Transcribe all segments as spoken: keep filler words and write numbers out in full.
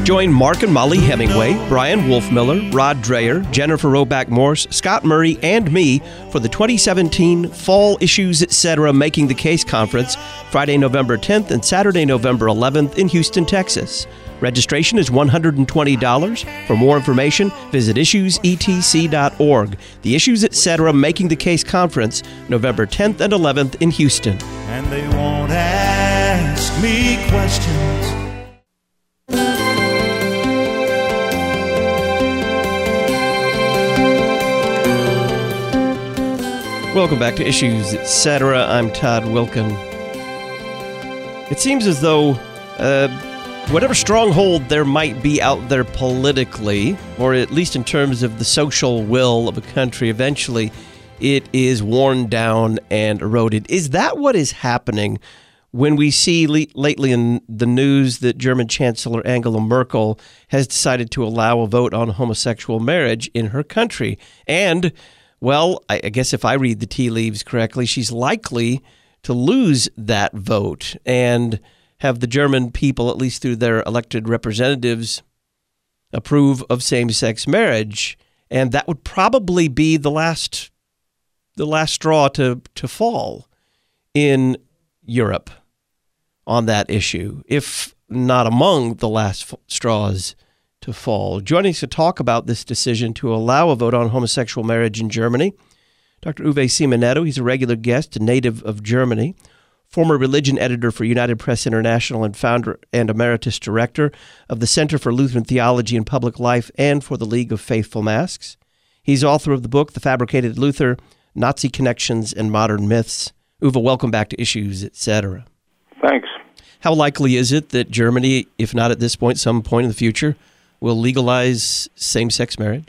Join Mark and Molly Hemingway, Brian Wolfmiller, Rod Dreher, Jennifer Roback Morse, Scott Murray, and me for the twenty seventeen Fall Issues Etc. Making the Case Conference, Friday, November tenth and Saturday, November eleventh in Houston, Texas. Registration is one hundred twenty dollars. For more information, visit issues e t c dot org. The Issues Etc. Making the Case Conference, November tenth and eleventh in Houston. And they won't ask me questions. Welcome back to Issues Etc. I'm Todd Wilkin. It seems as though uh, whatever stronghold there might be out there politically, or at least in terms of the social will of a country, eventually it is worn down and eroded. Is that what is happening when we see le- lately in the news that German Chancellor Angela Merkel has decided to allow a vote on homosexual marriage in her country? And well, I guess if I read the tea leaves correctly, she's likely to lose that vote and have the German people, at least through their elected representatives, approve of same-sex marriage. And that would probably be the last the last straw to, to fall in Europe on that issue, if not among the last f- straws to fall. Joining us to talk about this decision to allow a vote on homosexual marriage in Germany, Doctor Uwe Simonetto. He's a regular guest, a native of Germany, former religion editor for United Press International and founder and emeritus director of the Center for Lutheran Theology and Public Life and for the League of Faithful Masks. He's author of the book, The Fabricated Luther, Nazi Connections and Modern Myths. Uwe, welcome back to Issues, et cetera. Thanks. How likely is it that Germany, if not at this point, some point in the future, will legalize same-sex marriage?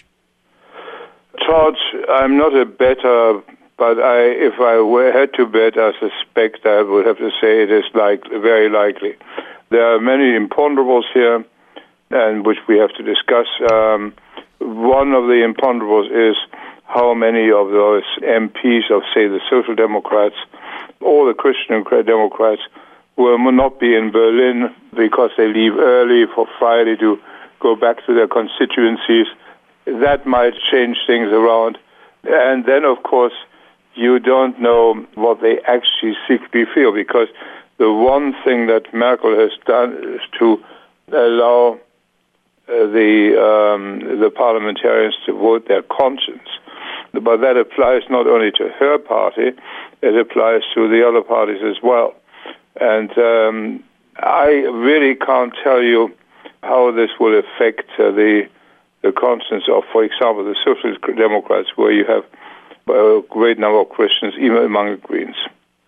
Todd, I'm not a better, but I, if I were, had to bet, I suspect I would have to say it is like very likely. There are many imponderables here, and which we have to discuss. Um, one of the imponderables is how many of those M Ps of, say, the Social Democrats or the Christian Democrats will not be in Berlin because they leave early for Friday to go back to their constituencies. That might change things around. And then, of course, you don't know what they actually secretly feel, because the one thing that Merkel has done is to allow uh, the um, the parliamentarians to vote their conscience. But that applies not only to her party, it applies to the other parties as well. And um, I really can't tell you how this will affect uh, the the conscience of, for example, the Social Democrats, where you have a great number of Christians, even among the Greens.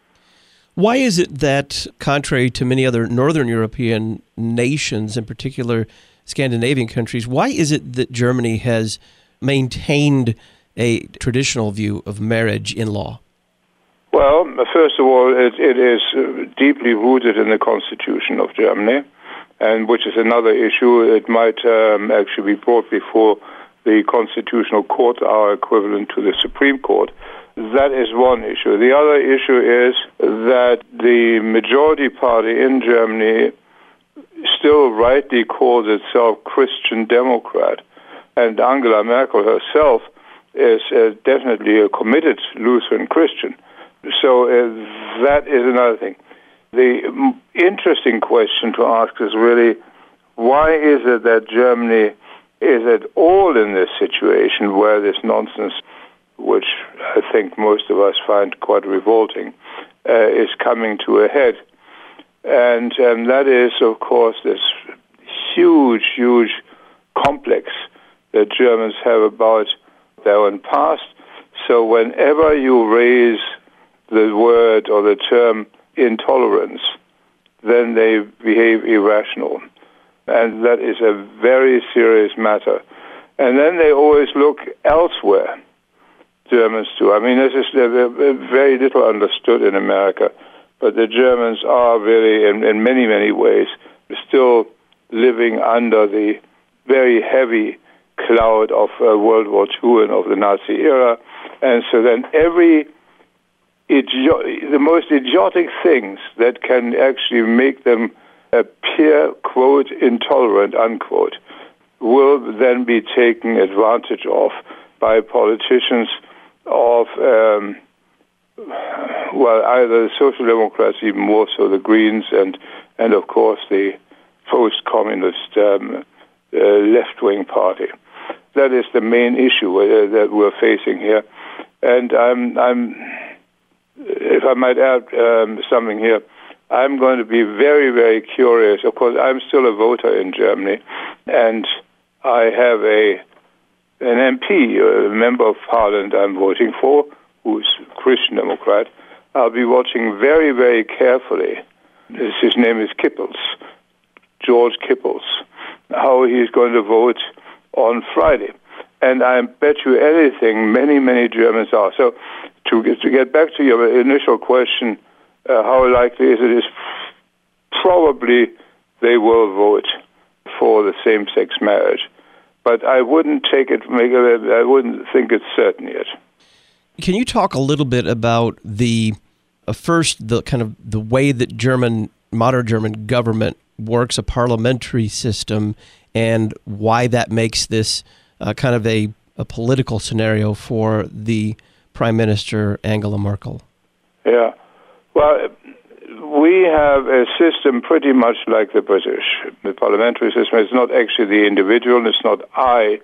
Why is it that, contrary to many other Northern European nations, in particular Scandinavian countries, why is it that Germany has maintained a traditional view of marriage in law? Well, first of all, it, it is deeply rooted in the Constitution of Germany, and which is another issue. It might um, actually be brought before the Constitutional Court, our equivalent to the Supreme Court. That is one issue. The other issue is that the majority party in Germany still rightly calls itself Christian Democrat, and Angela Merkel herself is uh, definitely a committed Lutheran Christian. So uh, that is another thing. The m- interesting question to ask is really, why is it that Germany is at all in this situation where this nonsense, which I think most of us find quite revolting, uh, is coming to a head? And um, that is, of course, this huge, huge complex that Germans have about their own past. So whenever you raise the word or the term intolerance, then they behave irrational. And that is a very serious matter. And then they always look elsewhere, Germans do. I mean, this is very little understood in America, but the Germans are really, in, in many, many ways, still living under the very heavy cloud of uh, World War Two and of the Nazi era. And so then every Idio- the most idiotic things that can actually make them appear, quote, intolerant, unquote, will then be taken advantage of by politicians of, um, well, either the Social Democrats, even more so the Greens, and, and of course the post-communist um, uh, left-wing party. That is the main issue uh, that we're facing here. And I'm, I'm, if I might add um, something here, I'm going to be very, very curious. Of course, I'm still a voter in Germany, and I have a an M P, a member of parliament I'm voting for, who's a Christian Democrat. I'll be watching very, very carefully. His name is Kippels, George Kippels, how he's going to vote on Friday. And I bet you anything, many, many Germans are. So to get, to get back to your initial question, uh, how likely is it? Is probably they will vote for the same-sex marriage. But I wouldn't take it, make it, I wouldn't think it's certain yet. Can you talk a little bit about the, uh, first, the kind of the way that German, modern German government works, a parliamentary system, and why that makes this uh, kind of a, a political scenario for the Prime Minister Angela Merkel? Yeah. Well, we have a system pretty much like the British. The parliamentary system is not actually the individual, it's not I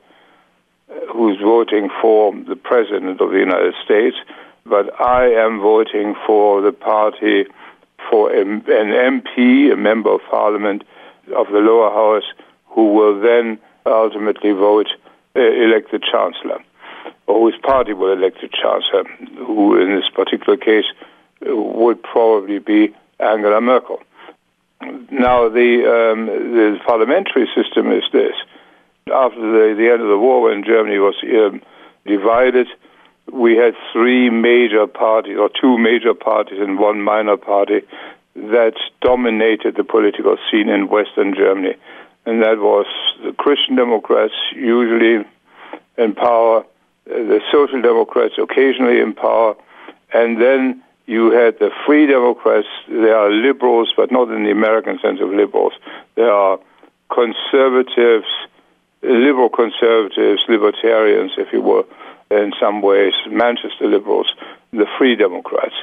who's voting for the President of the United States, but I am voting for the party, for an M P, a member of parliament of the lower house, who will then ultimately vote, uh, elect the chancellor, or whose party will elect the chancellor, who in this particular case would probably be Angela Merkel. Now, the, um, the parliamentary system is this. After the, the end of the war, when Germany was um, divided, we had three major parties, or two major parties and one minor party, that dominated the political scene in Western Germany. And that was the Christian Democrats, usually in power, the Social Democrats, occasionally in power, and then you had the Free Democrats. They are liberals, but not in the American sense of liberals. They are conservatives, liberal conservatives, libertarians, if you will, in some ways, Manchester liberals, the Free Democrats.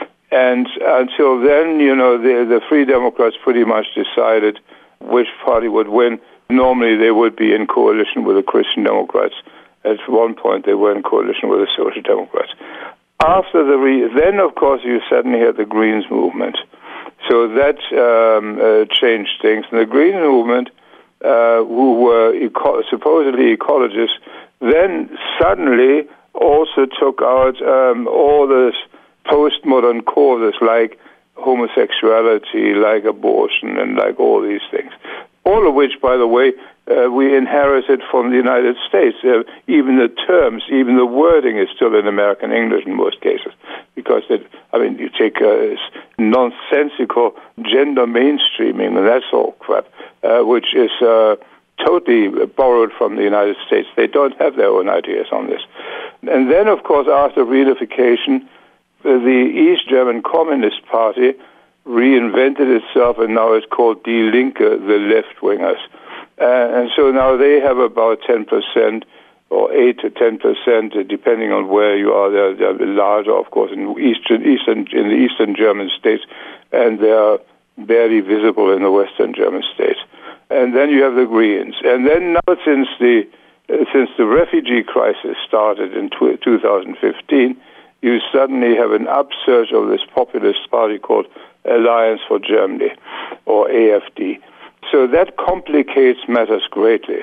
And until then, you know, the, the Free Democrats pretty much decided which party would win. Normally they would be in coalition with the Christian Democrats. At one point they were in coalition with the Social Democrats. After the re- then, of course, you suddenly had the Greens movement. So that um, uh, changed things. And the Greens movement, uh, who were eco- supposedly ecologists, then suddenly also took out um, all this postmodern causes like homosexuality, like abortion, and like all these things. All of which, by the way, uh, we inherited from the United States. Uh, even the terms, even the wording is still in American English in most cases. Because, it, I mean, you take uh, nonsensical gender mainstreaming and that sort of crap, uh, which is uh, totally borrowed from the United States. They don't have their own ideas on this. And then, of course, after reunification, the East German Communist Party reinvented itself, and now it's called Die Linke, the left-wingers. Uh, and so now they have about ten percent or eight to ten percent, depending on where you are. They're, they're larger, of course, in eastern, eastern, in the eastern German states, and they're barely visible in the western German states. And then you have the Greens. And then now, since the uh, since the refugee crisis started in two thousand fifteen, you suddenly have an upsurge of this populist party called Alliance for Germany, or A F D. So that complicates matters greatly.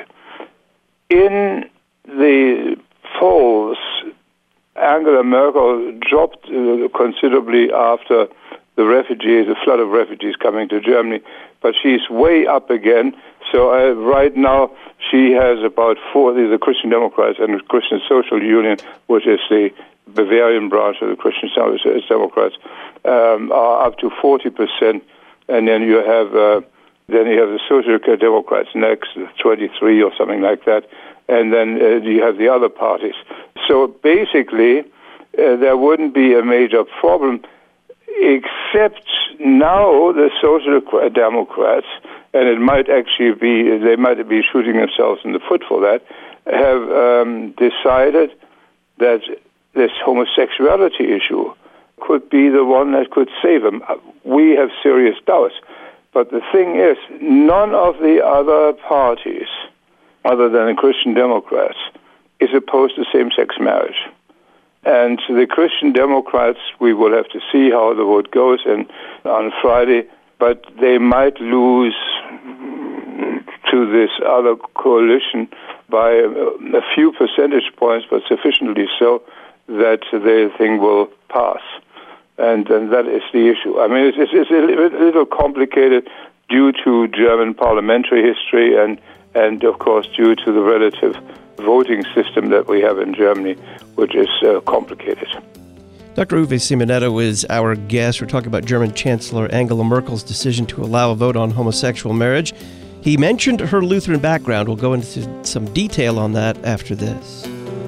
In the polls, Angela Merkel dropped uh, considerably after the refugees, the flood of refugees coming to Germany, but she's way up again. So uh, right now she has about forty, the Christian Democrats and the Christian Social Union, which is the Bavarian branch of the Christian Democrats, um, are up to forty percent, and then you have uh, then you have the Social Democrats next, twenty-three or something like that, and then uh, you have the other parties. So basically, uh, there wouldn't be a major problem except now the Social Democrats, and it might actually be, they might be shooting themselves in the foot for that, have um, decided that this homosexuality issue could be the one that could save them. We have serious doubts. But the thing is, none of the other parties, other than the Christian Democrats, is opposed to same-sex marriage. And the Christian Democrats, we will have to see how the vote goes in, on Friday, but they might lose to this other coalition by a few percentage points, but sufficiently so that the thing will pass. And, and that is the issue. I mean, it's, it's a little complicated due to German parliamentary history and, and of course, due to the relative voting system that we have in Germany, which is uh, complicated. Doctor Uwe Simonetto is our guest. We're talking about German Chancellor Angela Merkel's decision to allow a vote on homosexual marriage. He mentioned her Lutheran background. We'll go into some detail on that after this.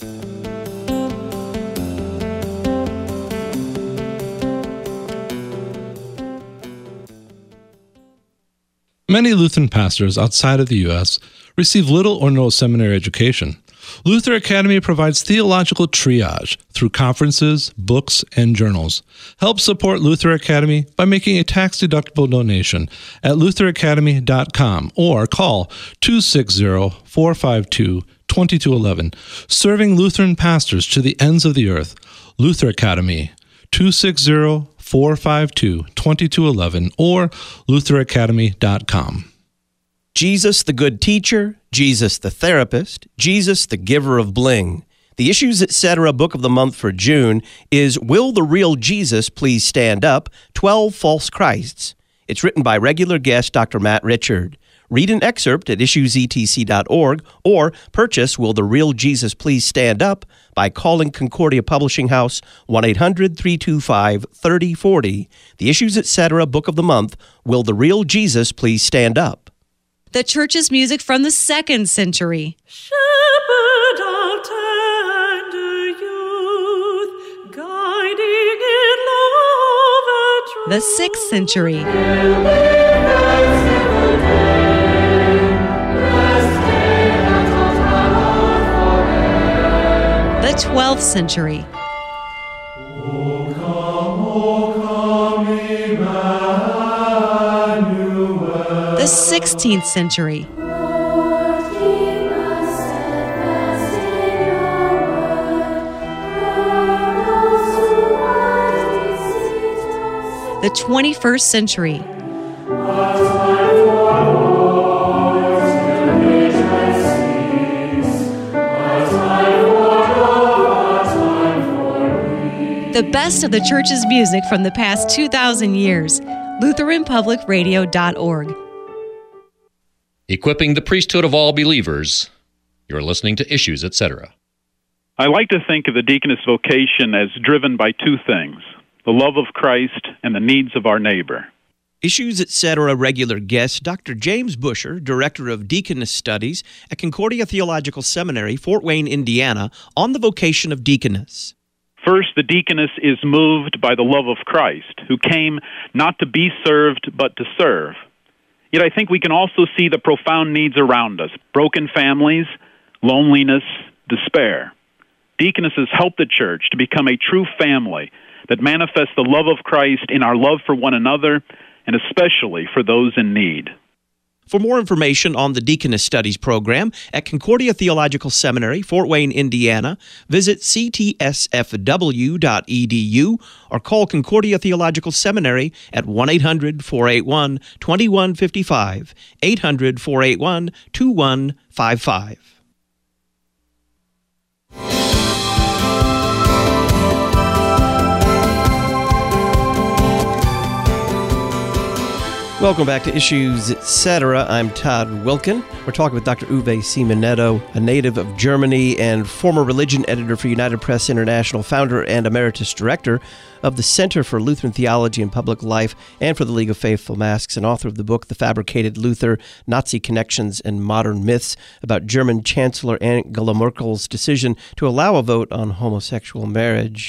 Many Lutheran pastors outside of the U S receive little or no seminary education. Luther Academy provides theological triage through conferences, books, and journals. Help support Luther Academy by making a tax-deductible donation at luther academy dot com or call two six zero, four five two, two two one one. Serving Lutheran pastors to the ends of the earth. Luther Academy, two six zero, four five two, two two one one or luther academy dot com. Jesus the good teacher, Jesus the therapist, Jesus the giver of bling. The Issues Etc. book of the month for June is Will the Real Jesus Please Stand Up? twelve False Christs. It's written by regular guest Doctor Matt Richard. Read an excerpt at issues e t c dot org or purchase Will the Real Jesus Please Stand Up? By calling Concordia Publishing House one eight hundred, three two five, three oh four oh. The Issues Etc. book of the month, Will the Real Jesus Please Stand Up? The church's music from the second century. Shepherd of tender youth, guiding in love and truth. The sixth century. The twelfth century. O come, O come, Emmanuel. The sixteenth century. The twenty-first century. The best of the church's music from the past two thousand years. Lutheran Public Radio dot org. Equipping the priesthood of all believers. You're listening to Issues, et cetera. I like to think of the deaconess vocation as driven by two things, the love of Christ and the needs of our neighbor. Issues, et cetera. Regular guest, Doctor James Busher, Director of Deaconess Studies at Concordia Theological Seminary, Fort Wayne, Indiana, on the vocation of deaconess. First, the deaconess is moved by the love of Christ, who came not to be served, but to serve. Yet I think we can also see the profound needs around us, broken families, loneliness, despair. Deaconesses help the church to become a true family that manifests the love of Christ in our love for one another, and especially for those in need. For more information on the Deaconess Studies program at Concordia Theological Seminary, Fort Wayne, Indiana, visit c t s f w dot e d u or call Concordia Theological Seminary at one eight hundred, four eight one, two one five five, eight hundred, four eight one, two one five five. Welcome back to Issues, et cetera. I'm Todd Wilkin. We're talking with Doctor Uwe Simonetto, a native of Germany and former religion editor for United Press International, founder and emeritus director of the Center for Lutheran Theology and Public Life and for the League of Faithful Masks, and author of the book The Fabricated Luther, Nazi Connections and Modern Myths, about German Chancellor Angela Merkel's decision to allow a vote on homosexual marriage.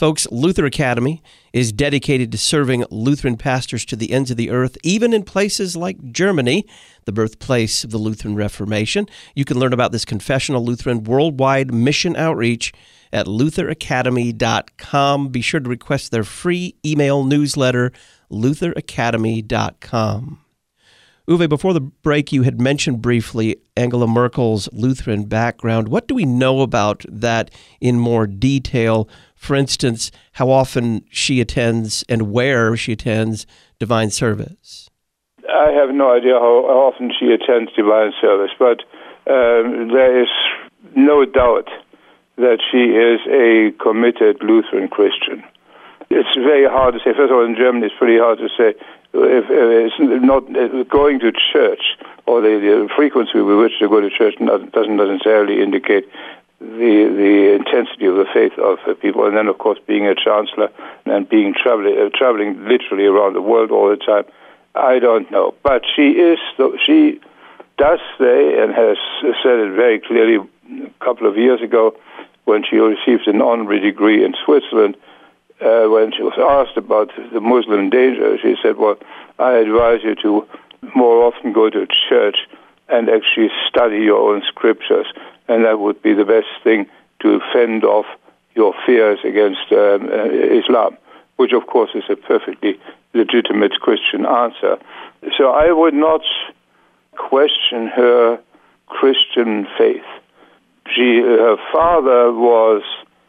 Folks, Luther Academy is dedicated to serving Lutheran pastors to the ends of the earth, even in places like Germany, the birthplace of the Lutheran Reformation. You can learn about this confessional Lutheran worldwide mission outreach at luther academy dot com. Be sure to request their free email newsletter, luther academy dot com. Uwe, before the break, you had mentioned briefly Angela Merkel's Lutheran background. What do we know about that in more detail? For instance, how often she attends and where she attends divine service? I have no idea how often she attends divine service, but um, there is no doubt that she is a committed Lutheran Christian. It's very hard to say. First of all, in Germany, it's pretty hard to say if, if it's not uh, going to church, or the, the frequency with which they go to church doesn't necessarily indicate the the intensity of the faith of uh, people. And then, of course, being a chancellor and being traveling, uh, traveling literally around the world all the time, I don't know. But she is, she does say, and has said it very clearly a couple of years ago when she received an honorary degree in Switzerland. Uh, when she was asked about the Muslim danger, she said, well, I advise you to more often go to church and actually study your own scriptures, and that would be the best thing to fend off your fears against um, uh, Islam, which, of course, is a perfectly legitimate Christian answer. So I would not question her Christian faith. She, her father was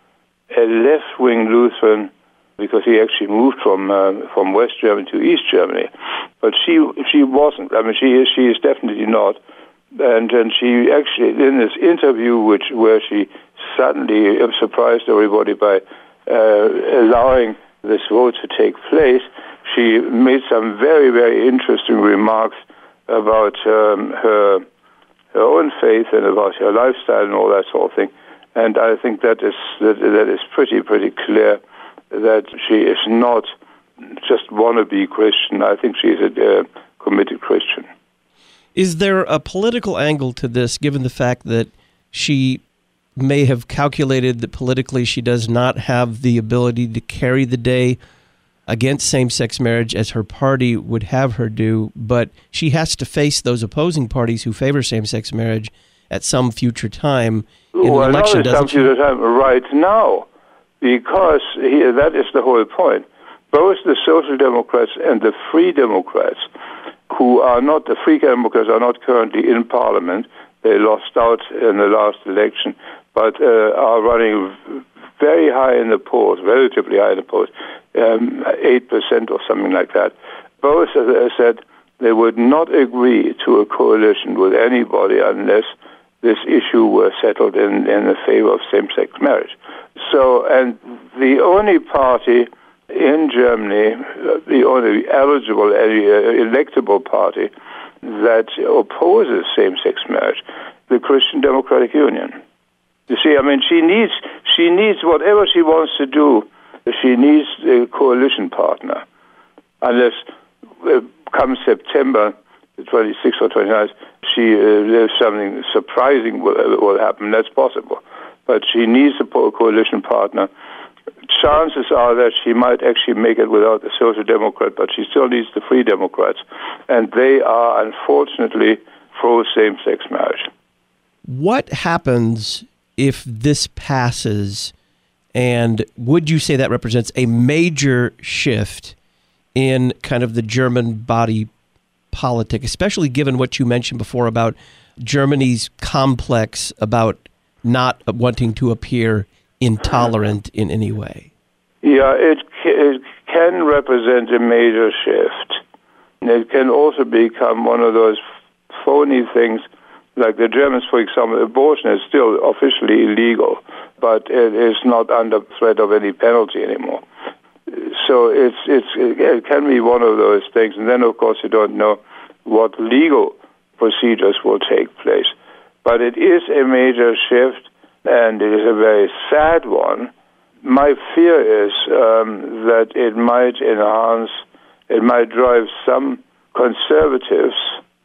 a left-wing Lutheran, because he actually moved from uh, from West Germany to East Germany, but she she wasn't. I mean, she is she is definitely not. And and she actually, in this interview, which where she suddenly surprised everybody by uh, allowing this vote to take place, she made some very very interesting remarks about um, her her own faith and about her lifestyle and all that sort of thing. And I think that is that, that is pretty pretty clear that she is not just wannabe Christian. I think she is a uh, committed Christian. Is there a political angle to this, given the fact that she may have calculated that politically she does not have the ability to carry the day against same-sex marriage as her party would have her do, but she has to face those opposing parties who favor same-sex marriage at some future time in well, an election, not at some future time, right now, because here, that is the whole point. Both the Social Democrats and the Free Democrats, who are not, the Free Democrats are not currently in Parliament. They lost out in the last election, but uh, are running very high in the polls, relatively high in the polls, um, eight percent or something like that. Both, as I said, they would not agree to a coalition with anybody unless this issue were settled in, in the favor of same-sex marriage. So, and the only party in Germany, the only eligible, uh, electable party that opposes same-sex marriage, the Christian Democratic Union. You see, I mean, she needs, she needs whatever she wants to do, she needs a coalition partner. Unless, uh, come September the twenty-sixth or twenty-ninth, she, uh, there's something surprising will, will happen, that's possible. But she needs a coalition partner. Chances are that she might actually make it without the Social Democrat, but she still needs the Free Democrats. And they are, unfortunately, pro same-sex marriage. What happens if this passes, and would you say that represents a major shift in kind of the German body politic, especially given what you mentioned before about Germany's complex about not wanting to appear intolerant in any way? Yeah, it, it can represent a major shift. It can also become one of those phony things, like the Germans, for example. Abortion is still officially illegal, but it is not under threat of any penalty anymore. So it's it's it can be one of those things. And then, of course, you don't know what legal procedures will take place. But it is a major shift, and it is a very sad one. My fear is um, that it might enhance, it might drive some conservatives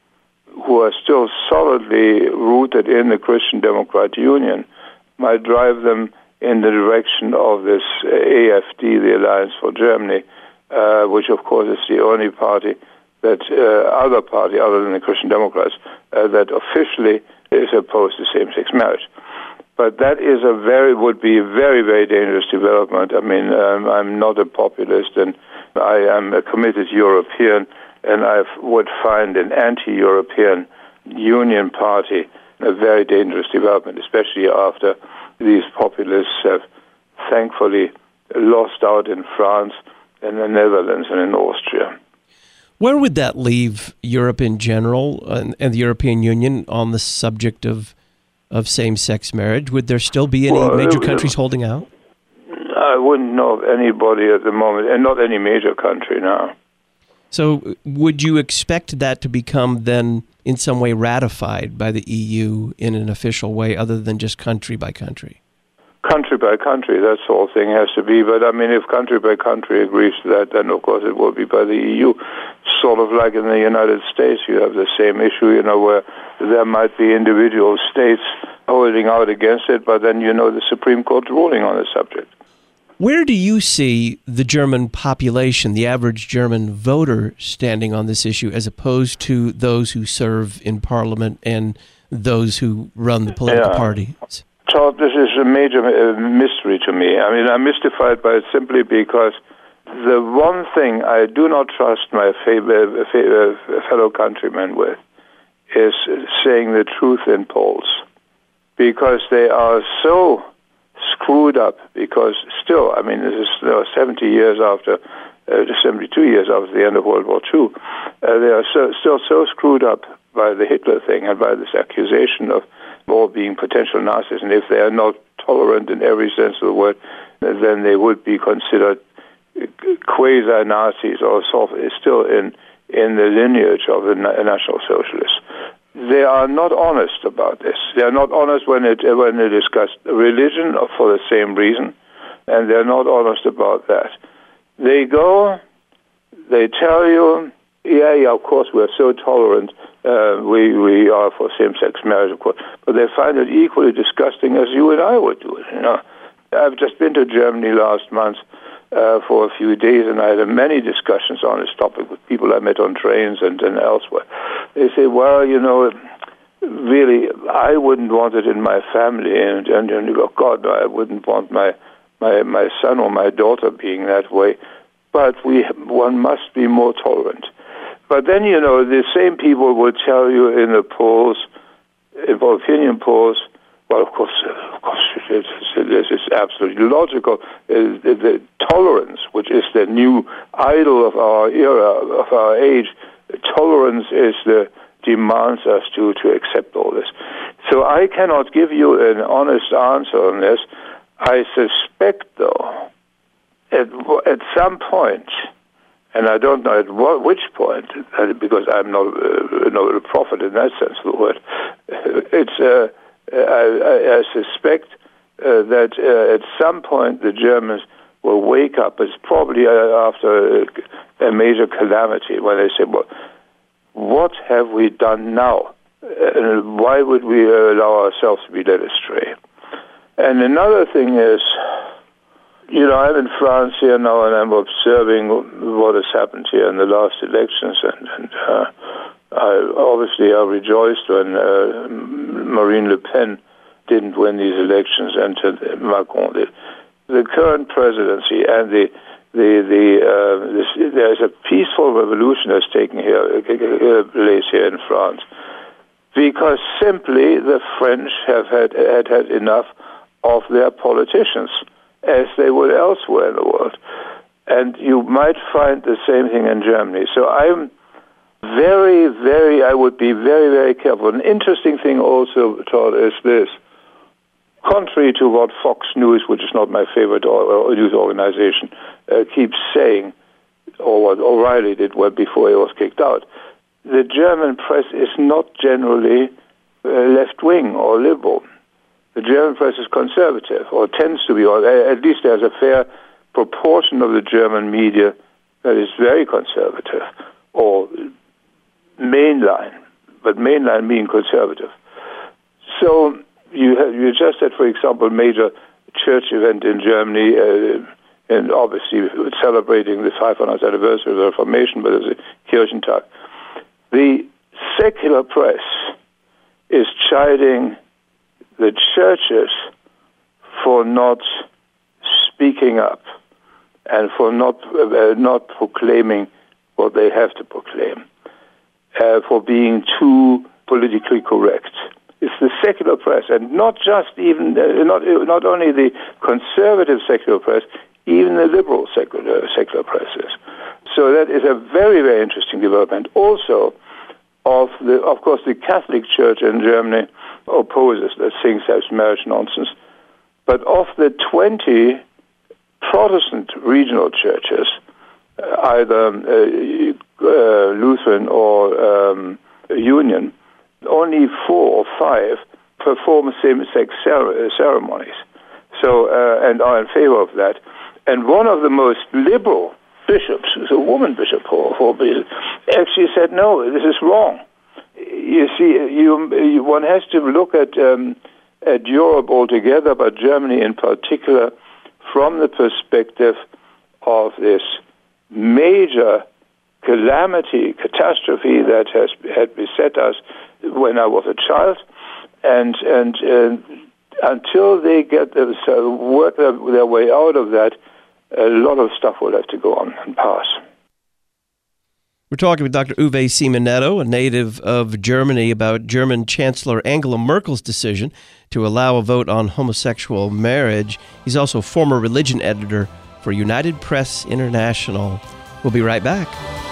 who are still solidly rooted in the Christian Democrat Union, might drive them in the direction of this A F D, the Alliance for Germany, uh, which of course is the only party that uh, other party other than the Christian Democrats uh, that officially is opposed to same-sex marriage. But that is a very would be a very very dangerous development. I mean, um, I'm not a populist, and I am a committed European, and I would find an anti-European Union party a very dangerous development, especially after these populists have thankfully lost out in France, in the Netherlands, and in Austria. Where would that leave Europe in general and, and the European Union on the subject of of same-sex marriage? Would there still be any well, major uh, countries holding out? I wouldn't know of anybody at the moment, and not any major country now. So would you expect that to become then in some way ratified by the E U in an official way other than just country by country? Country by country, that whole thing has to be. But I mean, if country by country agrees to that, then of course it will be by the E U. Sort of like in the United States, you have the same issue, you know, where there might be individual states holding out against it, but then you know the Supreme Court ruling on the subject. Where do you see the German population, the average German voter, standing on this issue as opposed to those who serve in parliament and those who run the political yeah. parties? Todd, this is a major uh, mystery to me. I mean, I'm mystified by it simply because the one thing I do not trust my fa- fa- fellow countrymen with is saying the truth in polls, because they are so screwed up, because still, I mean, this is you know, seventy years after, uh, seventy-two years after the end of World War Two, uh, they are so, still so screwed up by the Hitler thing and by this accusation of all being potential Nazis, and if they are not tolerant in every sense of the word, then they would be considered quasi-Nazis or sort of still in, in the lineage of the National Socialists. They are not honest about this. They are not honest when it when they discuss religion for the same reason, and they're not honest about that. They go, they tell you, yeah, yeah, of course we're so tolerant, uh, we we are for same-sex marriage, of course, but they find it equally disgusting as you and I would do it. You know, I've just been to Germany last month uh, for a few days, and I had many discussions on this topic with people I met on trains and, and elsewhere. They say, well, you know, really, I wouldn't want it in my family, and, and, and you go, God, no, I wouldn't want my, my, my son or my daughter being that way, but we one must be more tolerant. But then, you know, the same people will tell you in the polls, in opinion polls, well, of course, uh, of course, it's, it's, it's absolutely logical. Uh, the, the tolerance, which is the new idol of our era, of our age, tolerance is the demands us to, to accept all this. So I cannot give you an honest answer on this. I suspect, though, at, at some point, and I don't know at what, which point, because I'm not, uh, not a prophet in that sense of the word, it's, uh, I, I, I suspect uh, that uh, at some point the Germans will wake up. It's probably uh, after a, a major calamity when they say, well, what have we done now? And why would we allow ourselves to be led astray? And another thing is, you know, I'm in France here now, and I'm observing what has happened here in the last elections, and, and uh, I, obviously I rejoiced when uh, Marine Le Pen didn't win these elections and uh, Macron did. The current presidency and the the the uh, this, there's a peaceful revolution that's taken here uh, place here in France, because simply the French have had had, had enough of their politicians, as they would elsewhere in the world. And you might find the same thing in Germany. So I'm very, very, I would be very, very careful. An interesting thing also, Todd, is this. Contrary to what Fox News, which is not my favorite news organization, uh, keeps saying, or what O'Reilly did before he was kicked out, the German press is not generally uh, left-wing or liberal. The German press is conservative, or tends to be, or at least there's a fair proportion of the German media that is very conservative, or mainline, but mainline being conservative. So you have, you just had, for example, major church event in Germany, uh, and obviously celebrating the five hundredth anniversary of the Reformation, but it's a Kirchentag. The secular press is chiding the churches for not speaking up and for not uh, not proclaiming what they have to proclaim, uh, for being too politically correct. It's the secular press, and not just even uh, not not only the conservative secular press, even the liberal secular secular presses. So that is a very very interesting development. Also, of the of course the Catholic Church in Germany opposes the same-sex marriage nonsense, but of the twenty Protestant regional churches, uh, either uh, uh, Lutheran or um, Union, only four or five perform same-sex cer- ceremonies. So, uh, and are in favor of that. And one of the most liberal bishops, who's a woman bishop, for, for actually said, no, this is wrong. You see, you, you, one has to look at um, at Europe altogether, but Germany in particular, from the perspective of this major calamity, catastrophe that has had beset us when I was a child, and and, and until they get the, uh, work their, their way out of that, a lot of stuff will have to go on and pass. We're talking with Doctor Uwe Simoneto, a native of Germany, about German Chancellor Angela Merkel's decision to allow a vote on homosexual marriage. He's also former religion editor for United Press International. We'll be right back.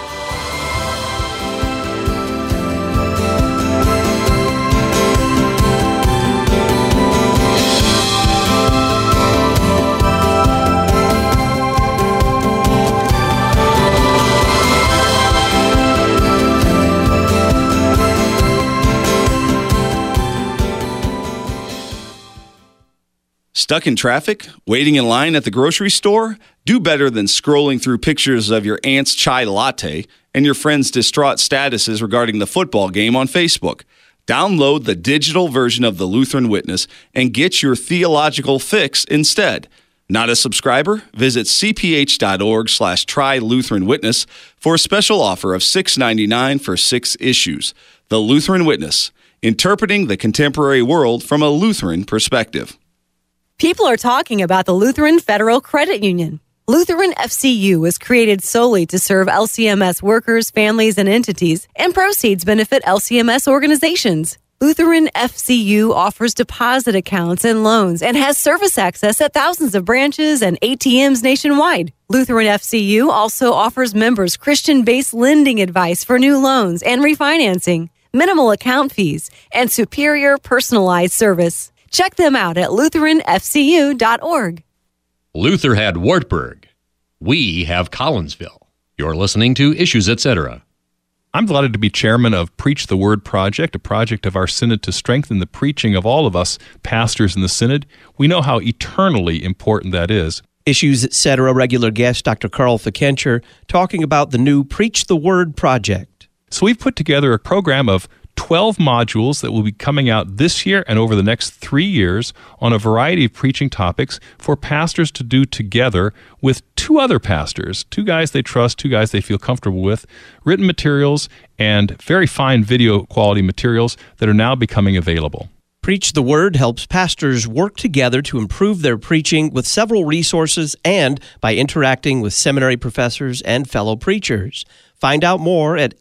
Stuck in traffic? Waiting in line at the grocery store? Do better than scrolling through pictures of your aunt's chai latte and your friend's distraught statuses regarding the football game on Facebook. Download the digital version of the Lutheran Witness and get your theological fix instead. Not a subscriber? Visit cph.org slash try Lutheran Witness for a special offer of six dollars and ninety-nine cents for six issues. The Lutheran Witness, interpreting the contemporary world from a Lutheran perspective. People are talking about the Lutheran Federal Credit Union. Lutheran F C U was created solely to serve L C M S workers, families, and entities, and proceeds benefit L C M S organizations. Lutheran F C U offers deposit accounts and loans and has service access at thousands of branches and A T Ms nationwide. Lutheran F C U also offers members Christian-based lending advice for new loans and refinancing, minimal account fees, and superior personalized service. Check them out at lutheran f c u dot org. Luther had Wartburg. We have Collinsville. You're listening to Issues, et cetera. I'm delighted to be chairman of Preach the Word Project, a project of our synod to strengthen the preaching of all of us pastors in the synod. We know how eternally important that is. Issues, et cetera. Regular guest Doctor Carl Fickenscher talking about the new Preach the Word Project. So we've put together a program of twelve modules that will be coming out this year and over the next three years on a variety of preaching topics for pastors to do together with two other pastors, two guys they trust, two guys they feel comfortable with, written materials and very fine video quality materials that are now becoming available. Preach the Word helps pastors work together to improve their preaching with several resources and by interacting with seminary professors and fellow preachers. Find out more at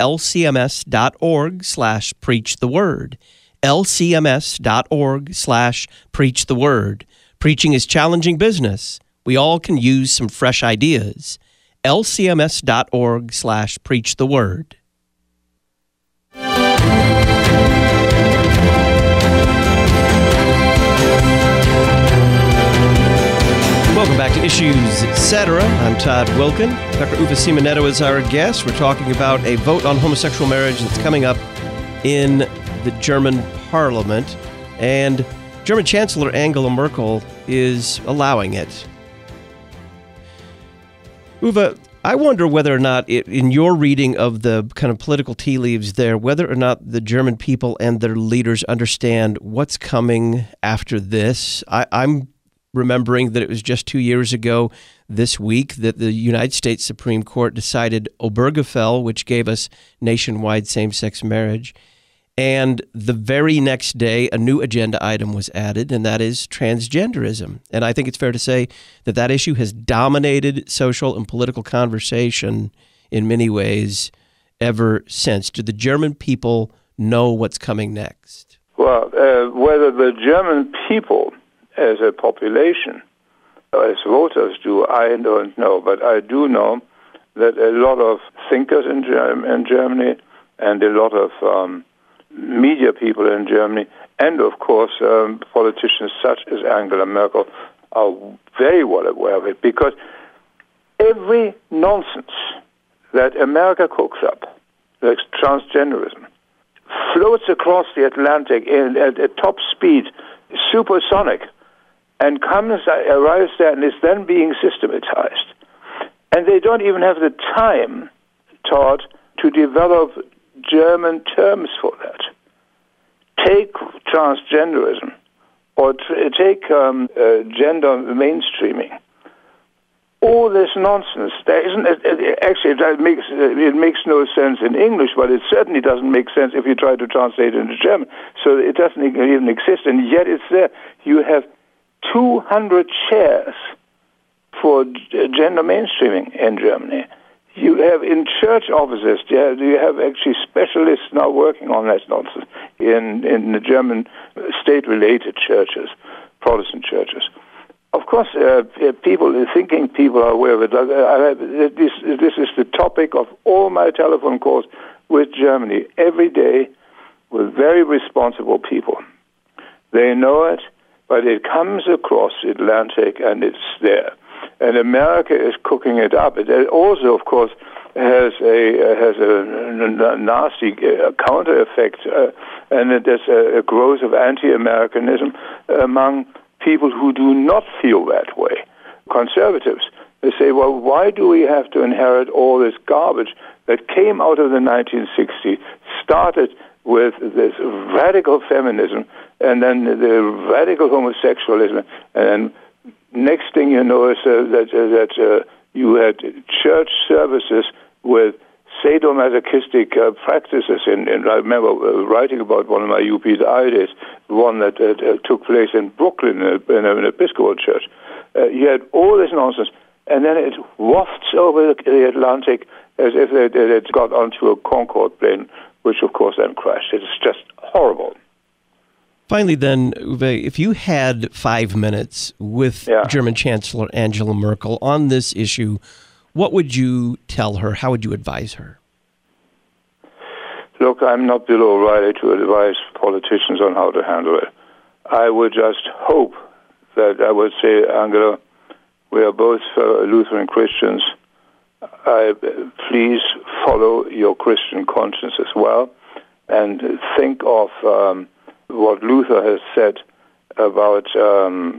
lcms.org slash preach the word. lcms.org slash preach the word. Preaching is challenging business. We all can use some fresh ideas. lcms.org slash preach the word. Welcome back to Issues, et cetera. I'm Todd Wilkin. Doctor Uwe Simoneto is our guest. We're talking about a vote on homosexual marriage that's coming up in the German parliament. And German Chancellor Angela Merkel is allowing it. Uwe, I wonder whether or not, it, in your reading of the kind of political tea leaves there, whether or not the German people and their leaders understand what's coming after this. I, I'm remembering that it was just two years ago this week that the United States Supreme Court decided Obergefell, which gave us nationwide same-sex marriage. And the very next day, a new agenda item was added, and that is transgenderism. And I think it's fair to say that that issue has dominated social and political conversation in many ways ever since. Do the German people know what's coming next? Well, uh, whether the German people as a population, as voters do, I don't know. But I do know that a lot of thinkers in, Germ- in Germany and a lot of um, media people in Germany, and of course um, politicians such as Angela Merkel, are very well aware of it, because every nonsense that America cooks up, like transgenderism, floats across the Atlantic in, at, at top speed, supersonic, and comes, arrives there and is then being systematized. And they don't even have the time, Todd, to develop German terms for that. Take transgenderism, or t- take um, uh, gender mainstreaming. All this nonsense. There isn't. It, it, actually, it makes it makes no sense in English, but it certainly doesn't make sense if you try to translate it into German. So it doesn't even exist, and yet it's there. You have two hundred chairs for g- gender mainstreaming in Germany. You have in church offices, you have, you have actually specialists now working on that nonsense in, in the German state-related churches, Protestant churches. Of course, uh, people, thinking people are aware of it. I, I, this, this is the topic of all my telephone calls with Germany every day with very responsible people. They know it, but it comes across the Atlantic and it's there. And America is cooking it up. It also, of course, has a has a nasty counter effect, uh, and there's a, a growth of anti-Americanism among people who do not feel that way. Conservatives, they say, well, why do we have to inherit all this garbage that came out of the nineteen sixties, started with this radical feminism, and then the radical homosexualism, and then next thing you know is uh, that uh, that uh, you had church services with sadomasochistic uh, practices. In, in, I remember uh, writing about one of my U P's I days, one that uh, uh, took place in Brooklyn in, a, in an Episcopal church. Uh, you had all this nonsense, and then it wafts over the, the Atlantic as if it, it had got onto a Concorde plane, which of course then crashed. It's just horrible. Finally, then, Uwe, if you had five minutes with yeah. German Chancellor Angela Merkel on this issue, what would you tell her? How would you advise her? Look, I'm not Bill O'Reilly to advise politicians on how to handle it. I would just hope that I would say, Angela, we are both uh, Lutheran Christians. I, please follow your Christian conscience as well, and think of um, what Luther has said about um,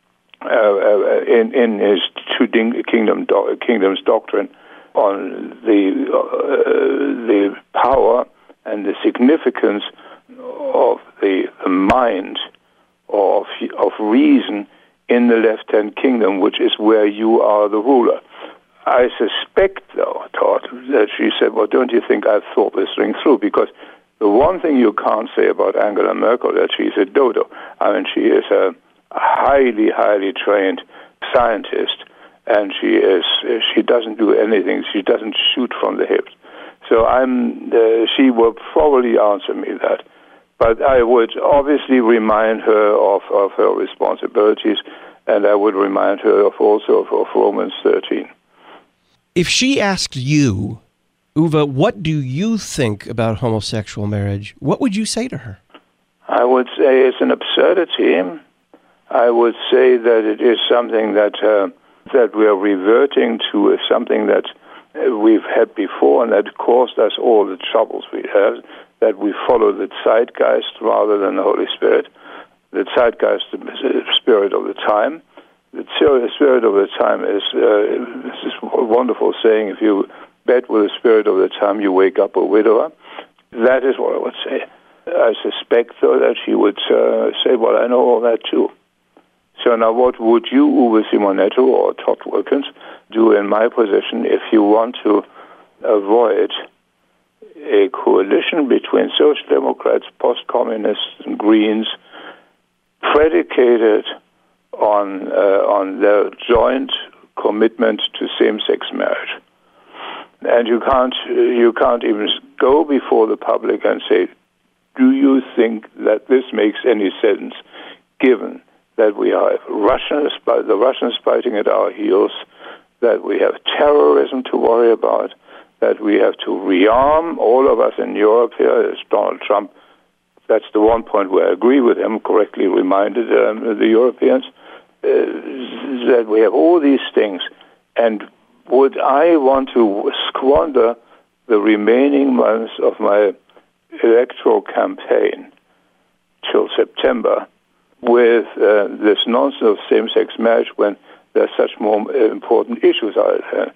uh, in in his two kingdom do- kingdoms doctrine on the uh, the power and the significance of the, the mind of of reason in the left-hand kingdom, which is where you are the ruler. I suspect, though, Todd, that she said, well, don't you think I've thought this thing through? Because the one thing you can't say about Angela Merkel is that she's a dodo. I mean, she is a highly, highly trained scientist, and she is she doesn't do anything. She doesn't shoot from the hips. So I'm. Uh, she will probably answer me that. But I would obviously remind her of, of her responsibilities, and I would remind her of also of, of Romans thirteen. If she asked you, Uwe, what do you think about homosexual marriage, what would you say to her? I would say it's an absurdity. I would say that it is something that uh, that we are reverting to, is something that we've had before and that caused us all the troubles we have, that we follow the zeitgeist rather than the Holy Spirit. The zeitgeist is the spirit of the time. The spirit of the time is uh, this wonderful saying, if you bet with the spirit of the time, you wake up a widower. That is what I would say. I suspect, though, that she would uh, say, well, I know all that too. So now what would you, Uwe Simonetto or Todd Wilkins, do in my position if you want to avoid a coalition between Social Democrats, post-communists, and Greens predicated on uh, on their joint commitment to same-sex marriage? And you can't you can't even go before the public and say, do you think that this makes any sense, given that we have Russians, the Russians fighting at our heels, that we have terrorism to worry about, that we have to rearm all of us in Europe here, as Donald Trump, that's the one point where I agree with him, correctly reminded um, the Europeans, uh, that we have all these things. And would I want to squander the remaining months of my electoral campaign till September with uh, this nonsense of same-sex marriage when there's such more important issues out there?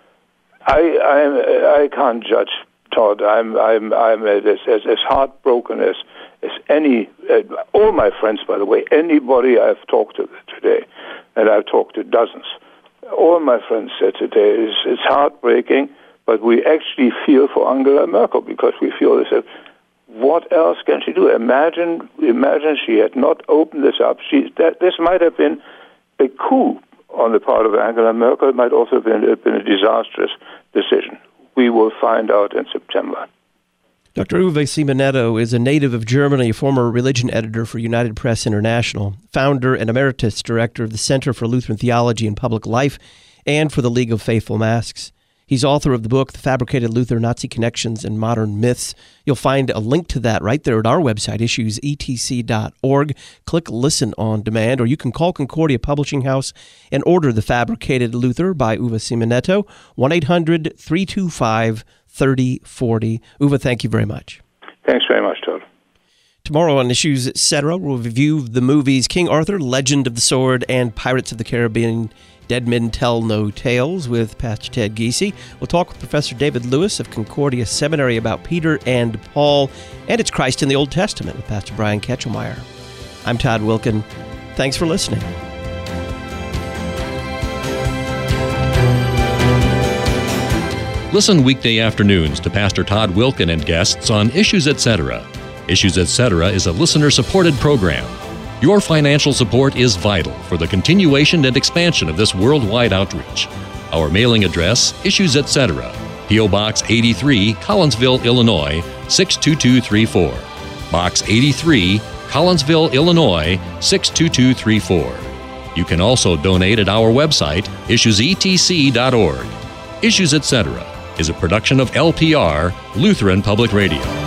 I I I can't judge Todd. I'm I'm I'm as as, as heartbroken as as any uh, all my friends, by the way, anybody I've talked to today, and I've talked to dozens. All my friends said today is it's heartbreaking, but we actually feel for Angela Merkel because we feel they said, what else can she do? Imagine, imagine she had not opened this up. She that this might have been a coup on the part of Angela Merkel. It might also have been, have been a disastrous decision. We will find out in September. Doctor Uwe Simonetto is a native of Germany, a former religion editor for United Press International, founder and emeritus director of the Center for Lutheran Theology and Public Life, and for the League of Faithful Masks. He's author of the book, The Fabricated Luther, Nazi Connections and Modern Myths. You'll find a link to that right there at our website, issues e t c dot org. Click Listen on Demand, or you can call Concordia Publishing House and order The Fabricated Luther by Uwe Simonetto, one eight hundred three two five thirty forty. Uwe, thank you very much. Thanks very much, Todd. Tomorrow on Issues, et cetera, we'll review the movies King Arthur, Legend of the Sword, and Pirates of the Caribbean, Dead Men Tell No Tales with Pastor Ted Giese. We'll talk with Professor David Lewis of Concordia Seminary about Peter and Paul, and it's Christ in the Old Testament with Pastor Brian Ketchelmeyer. I'm Todd Wilken. Thanks for listening. Listen weekday afternoons to Pastor Todd Wilken and guests on Issues, et cetera. Issues, et cetera is a listener-supported program. Your financial support is vital for the continuation and expansion of this worldwide outreach. Our mailing address, Issues, et cetera, P O. Box eighty-three, Collinsville, Illinois, six two two three four. Box eighty-three, Collinsville, Illinois, six two two three four. You can also donate at our website, issues e t c dot org. Issues, et cetera is a production of L P R, Lutheran Public Radio.